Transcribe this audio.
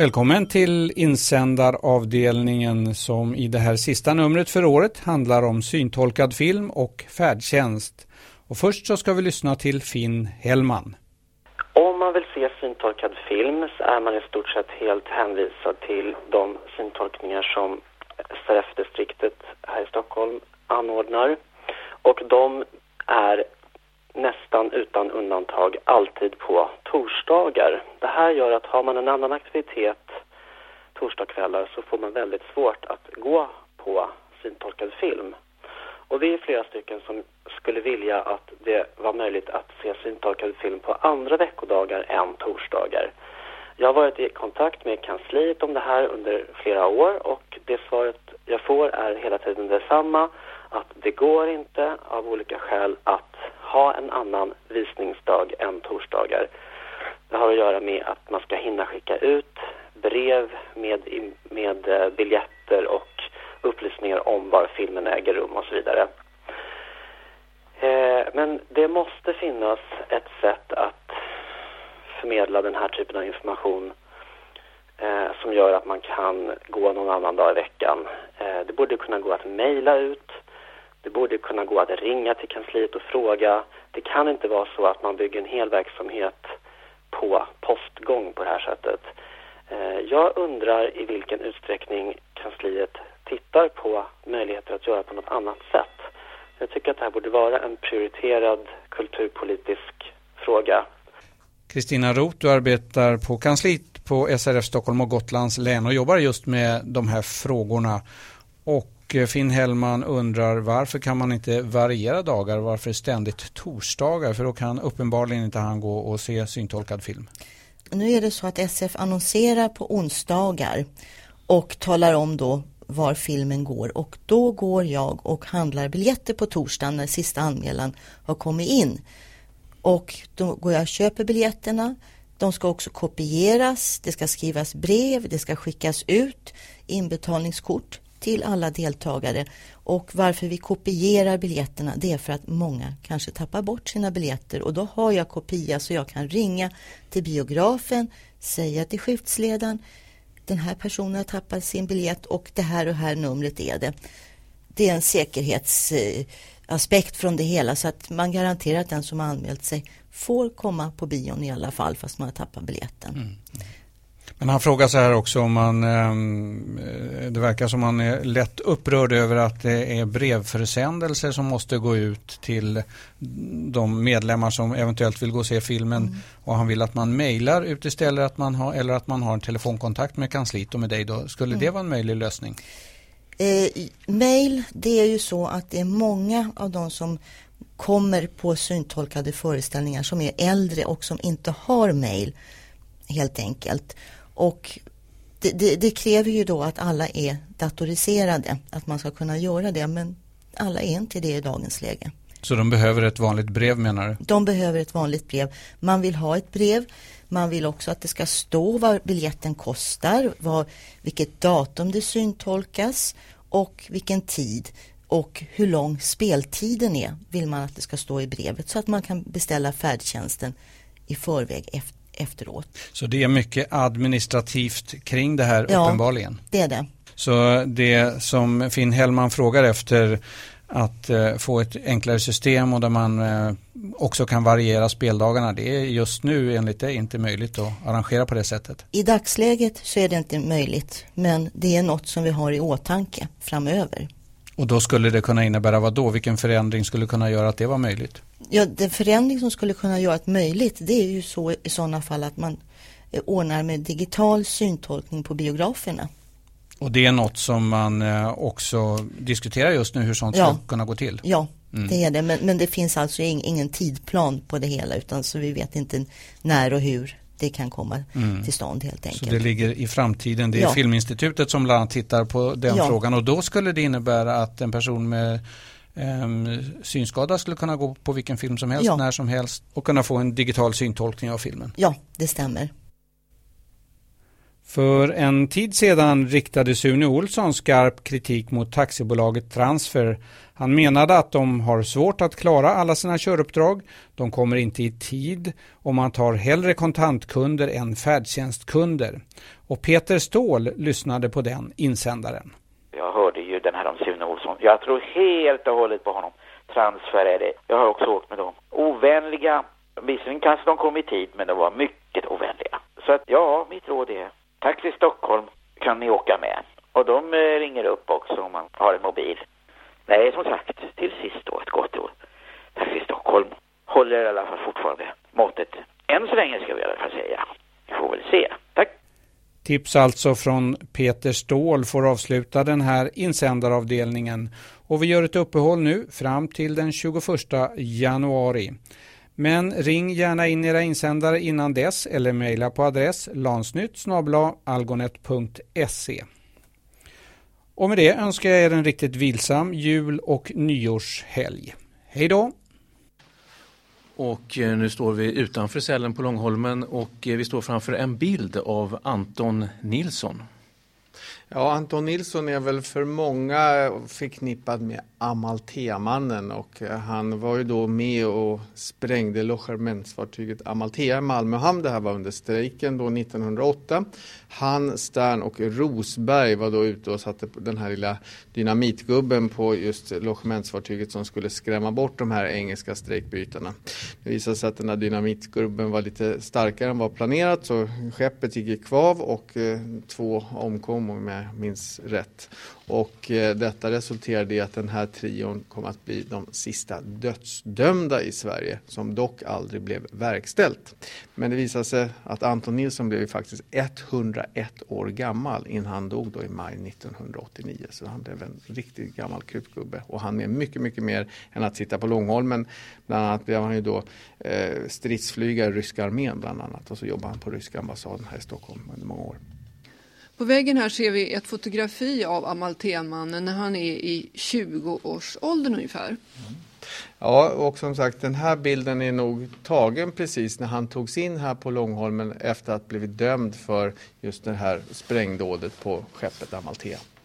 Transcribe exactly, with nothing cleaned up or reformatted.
Välkommen till insändaravdelningen som i det här sista numret för året handlar om syntolkad film och färdtjänst. Och först så ska vi lyssna till Finn Hellman. Om man vill se syntolkad film så är man i stort sett helt hänvisad till de syntolkningar som S R F-distriktet här i Stockholm anordnar. Och de är nästan utan undantag alltid på torsdagar. Det här gör att har man en annan aktivitet torsdagskvällar så får man väldigt svårt att gå på syntolkad film. Och vi är flera stycken som skulle vilja att det var möjligt att se syntolkad film på andra veckodagar än torsdagar. Jag har varit i kontakt med kansliet om det här under flera år och det svaret jag får är hela tiden detsamma, att det går inte av olika skäl att ha en annan visningsdag än torsdagar. Det har att göra med att man ska hinna skicka ut brev med, med biljetter och upplysningar om var filmen äger rum och så vidare. Eh, men det måste finnas ett sätt att förmedla den här typen av information eh, som gör att man kan gå någon annan dag i veckan. Eh, det borde kunna gå att mejla ut. Det borde kunna gå att ringa till kansliet och fråga. Det kan inte vara så att man bygger en hel verksamhet på postgång på det här sättet. Eh, jag undrar i vilken utsträckning kansliet tittar på möjligheter att göra på något annat sätt. Jag tycker att det här borde vara en prioriterad kulturpolitisk fråga. Kristina Roth, du arbetar på kansliet på S R F Stockholm och Gotlands län och jobbar just med de här frågorna. Och Finn Hellman undrar varför kan man inte variera dagar, varför ständigt torsdagar? För då kan uppenbarligen inte han gå och se syntolkad film. Nu är det så att S F annonserar på onsdagar och talar om då var filmen går. Och då går jag och handlar biljetter på torsdagen när sista anmälan har kommit in. Och då går jag och köper biljetterna. De ska också kopieras, det ska skrivas brev, det ska skickas ut inbetalningskort till alla deltagare. Och varför vi kopierar biljetterna, det är för att många kanske tappar bort sina biljetter. Och då har jag kopia så jag kan ringa till biografen, säga till skiftsledaren, den här personen har tappat sin biljett och det här och här numret är det. Det är en säkerhetsaspekt från det hela så att man garanterar att den som har anmält sig får komma på bion i alla fall fast man har tappat biljetten. Mm. Men han frågar så här också om man, det verkar som man är lätt upprörd över att det är brevförsändelser som måste gå ut till de medlemmar som eventuellt vill gå och se filmen mm. och han vill att man mejlar ut istället att man har, eller att man har en telefonkontakt med kansliet och med dig då. Skulle mm. det vara en möjlig lösning? Eh, mail, det är ju så att det är många av de som kommer på syntolkade föreställningar som är äldre och som inte har mail helt enkelt. Och det, det, det kräver ju då att alla är datoriserade, att man ska kunna göra det, men alla är inte det i dagens läge. Så de behöver ett vanligt brev menar du? De behöver ett vanligt brev. Man vill ha ett brev, man vill också att det ska stå vad biljetten kostar, vad, vilket datum det syntolkas och vilken tid och hur lång speltiden är vill man att det ska stå i brevet så att man kan beställa färdtjänsten i förväg efter. efteråt. Så det är mycket administrativt kring det här ja, uppenbarligen? det är det. Så det som Finn Hellman frågar efter att eh, få ett enklare system och där man eh, också kan variera speldagarna, det är just nu enligt det inte möjligt att arrangera på det sättet? I dagsläget så är det inte möjligt, men det är något som vi har i åtanke framöver. Och då skulle det kunna innebära vad då? Vilken förändring skulle kunna göra att det var möjligt? Ja, den förändring som skulle kunna göra det möjligt, det är ju så i sådana fall att man ordnar med digital syntolkning på biograferna. Och det är något som man också diskuterar just nu, hur sånt ja. ska kunna gå till? Ja, mm. det är det. Men, men det finns alltså ing, ingen tidplan på det hela, utan så vi vet inte när och hur det kan komma mm. till stånd helt enkelt. Så det ligger i framtiden. Det är ja. Filminstitutet som bland annat tittar på den ja. frågan. Och då skulle det innebära att en person med um, synskada skulle kunna gå på vilken film som helst, ja. när som helst och kunna få en digital syntolkning av filmen. Ja, det stämmer. För en tid sedan riktade Sune Olsson skarp kritik mot taxibolaget Transfer. Han menade att de har svårt att klara alla sina köruppdrag. De kommer inte i tid och man tar hellre kontantkunder än färdtjänstkunder. Och Peter Ståhl lyssnade på den insändaren. Jag hörde ju den här om Sune Olsson. Jag tror helt och hållet på honom. Transfer är det. Jag har också åkt med dem. Ovänliga. Visserligen kanske de kom i tid, men de var mycket ovänliga. Så att ja, mitt råd är Taxi Stockholm kan ni åka med. Och de eh, ringer upp också om man har en mobil. Nej, som sagt, till sist då ett gott råd. Taxi Stockholm håller i alla fall fortfarande måttet. Än så länge ska vi i alla fall säga. Vi får väl se. Tack. Tips alltså från Peter Ståhl får avsluta den här insändaravdelningen. Och vi gör ett uppehåll nu fram till den tjugoförsta januari. Men ring gärna in era insändare innan dess eller mejla på adress lansnytt snabel-a algonet punkt se. Och med det önskar jag er en riktigt vilsam jul- och nyårshelg. Hej då! Och nu står vi utanför cellen på Långholmen och vi står framför en bild av Anton Nilsson. Ja, Anton Nilsson är väl för många förknippad med Amalthea-mannen och han var ju då med och sprängde logementsfartyget Amalthea i Malmöhamn. Det här var under strejken då nittonhundraåtta. Han, Stern och Rosberg var då ute och satte den här lilla dynamitgubben på just logementsfartyget som skulle skrämma bort de här engelska strejkbrytarna. Det visade sig att den här dynamitgubben var lite starkare än vad planerat så skeppet gick i kvav och eh, två omkom om jag minns rätt. Och eh, detta resulterade i att den här trion kom att bli de sista dödsdömda i Sverige som dock aldrig blev verkställt. Men det visade sig att Anton Nilsson blev faktiskt etthundraett år gammal innan han dog då i maj nittonhundraåttionio. Så han blev en riktigt gammal krutgubbe och han är mycket, mycket mer än att sitta på Långholmen. Bland annat blev han ju då eh, stridsflygare i ryska armén bland annat och så jobbade han på ryska ambassaden här i Stockholm under många år. På väggen här ser vi ett fotografi av Amalthea-mannen när han är i tjugo-årsåldern ungefär. Mm. Ja, och som sagt den här bilden är nog tagen precis när han togs in här på Långholmen efter att blivit dömd för just det här sprängdådet på skeppet Amalthea.